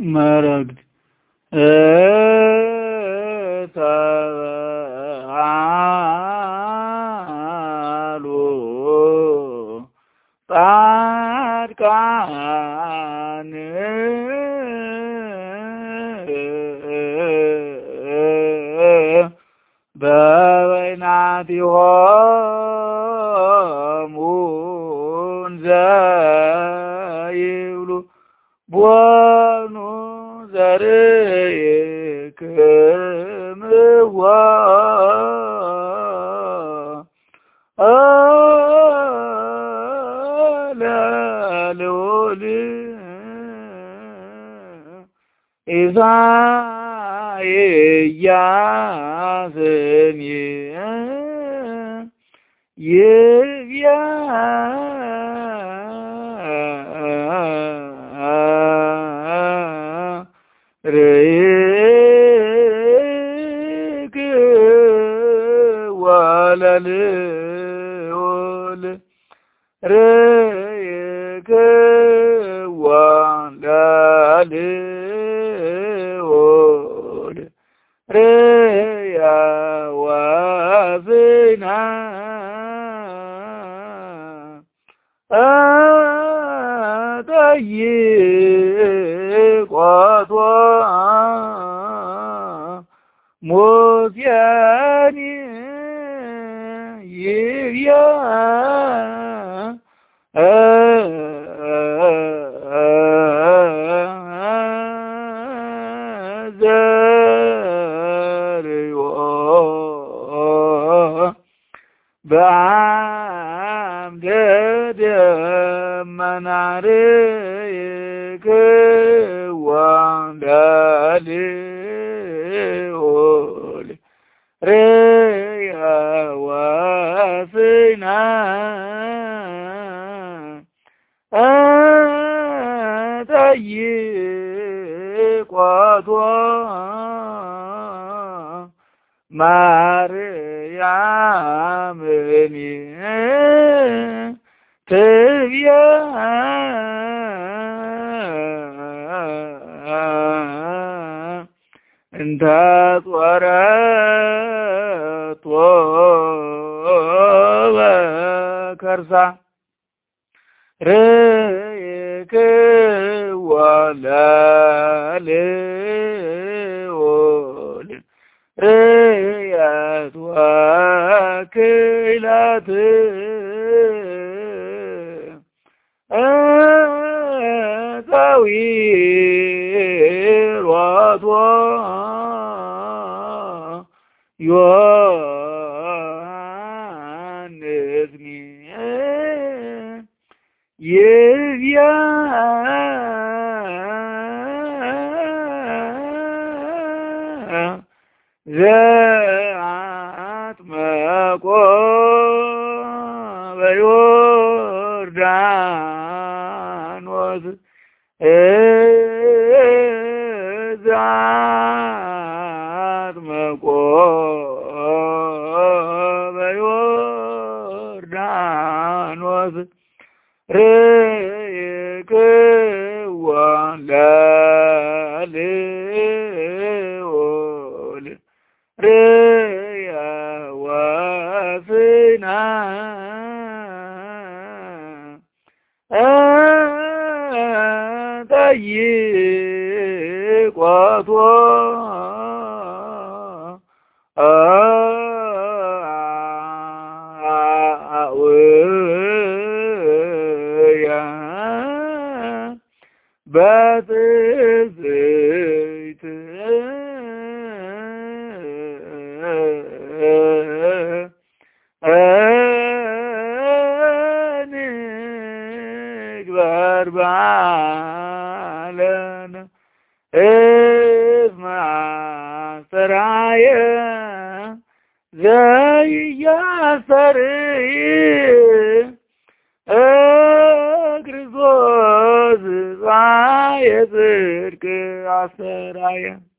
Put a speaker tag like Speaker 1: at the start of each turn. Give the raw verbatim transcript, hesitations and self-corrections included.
Speaker 1: መረግድ ተበአሉ ጻድቃን በበይናቲሆሙ እንዘ ይብሉ ቦኑ ዘርኢክምዎ ለልዑል ኢሳይያስን ይብያ ርኢክዎ ለልዑል ርኢክዎ ለልዑል ርእየ ወፍና ጠይቆቶ ሙሴን ይብያ ዘርዮ በአምደ ደመና ርኢክዎ ለልዑል ርእየ ወፍና ጠይቆቶ ማርያምን ትብያ እንተ ጾረቶ በከርሳ ርኢክዎ ለልዑል ርእየት ወክላት ጸዊሮቶ ዮሐንስኒ ይብያ ዘአጥመቆ በዮርዳኖስ ዘአጥመቆ በዮርዳኖስ ርኢክዎ ለልዑል ርእየ ወፍና ጠይቆቶ አውያ በትዕግስት እንግበር ባለን እስመ አስተርአየ ዘኢያስተርኢ ክርስቶስ ፀሐየ ጽድቅ አስተርአየ